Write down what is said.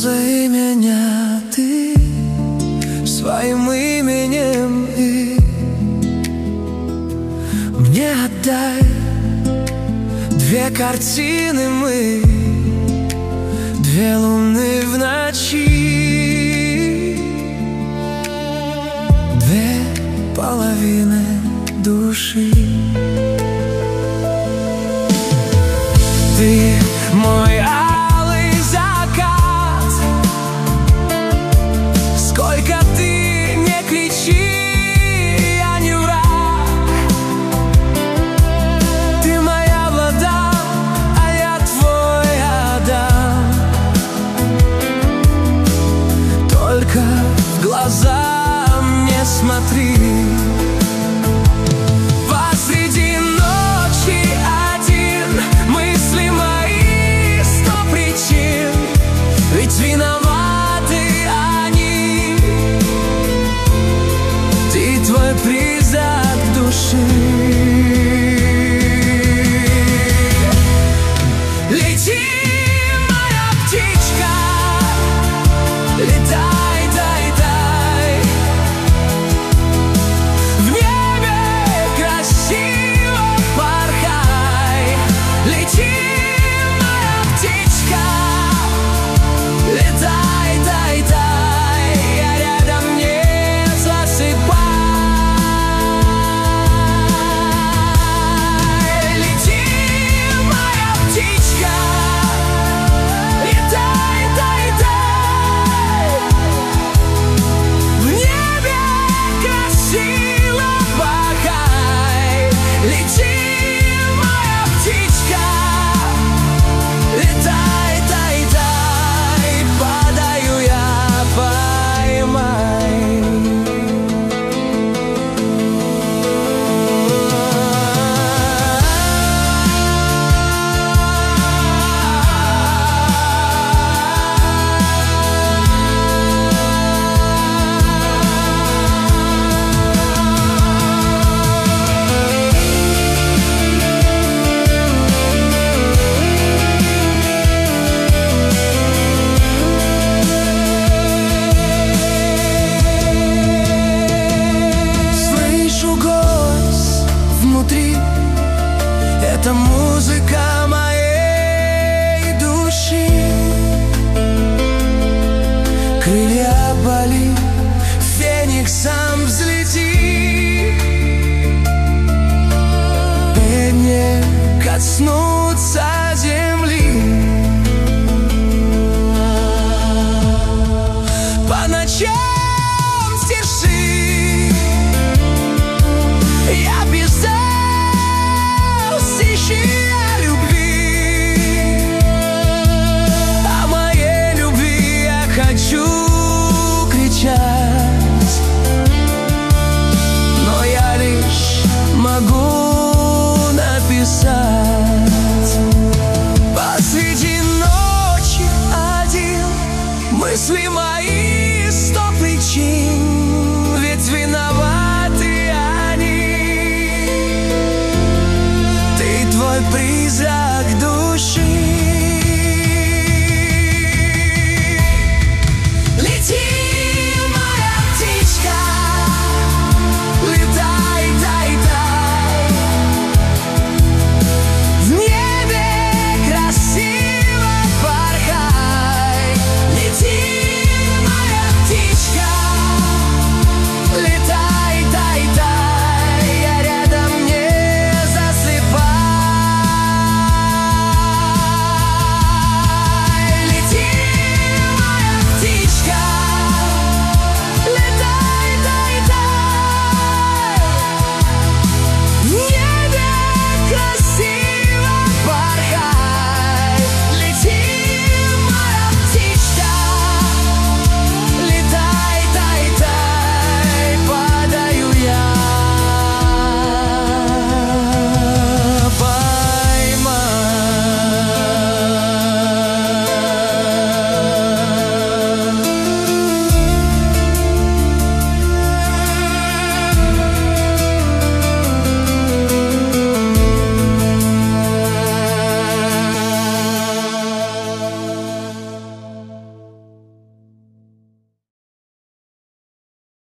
Назови меня ты своим именем и мне отдай две картины мы, две луны в ночи, две половины души. Ты мой алый закат, сколько ты не кричи, я не враг. Ты моя вода, а я твой Адам. Только в глаза мне смотри. Посреди ночи один, мысли мои сто причин, ведь виноваты они. Ты твой призрак души. Лети, моя птичка, летай, дай, дай. В небе красиво порхай. Лети, моя птичка, летай, дай, дай. Я рядом, не засыпай. Лети, моя птичка, летай, дай, дай. В небе красиво порхай. Лети, моя птичка, летай, дай, дай. Падаю я, поймай. Слышу голос внутри, это музыка моей души. Крылья боли, фениксом взлети. Дай мне коснуться земли. По ночам стиши я писал стихи о любви. О моей любви я хочу кричать, но я лишь могу написать. Посреди ночи один, мысли мои сто причин,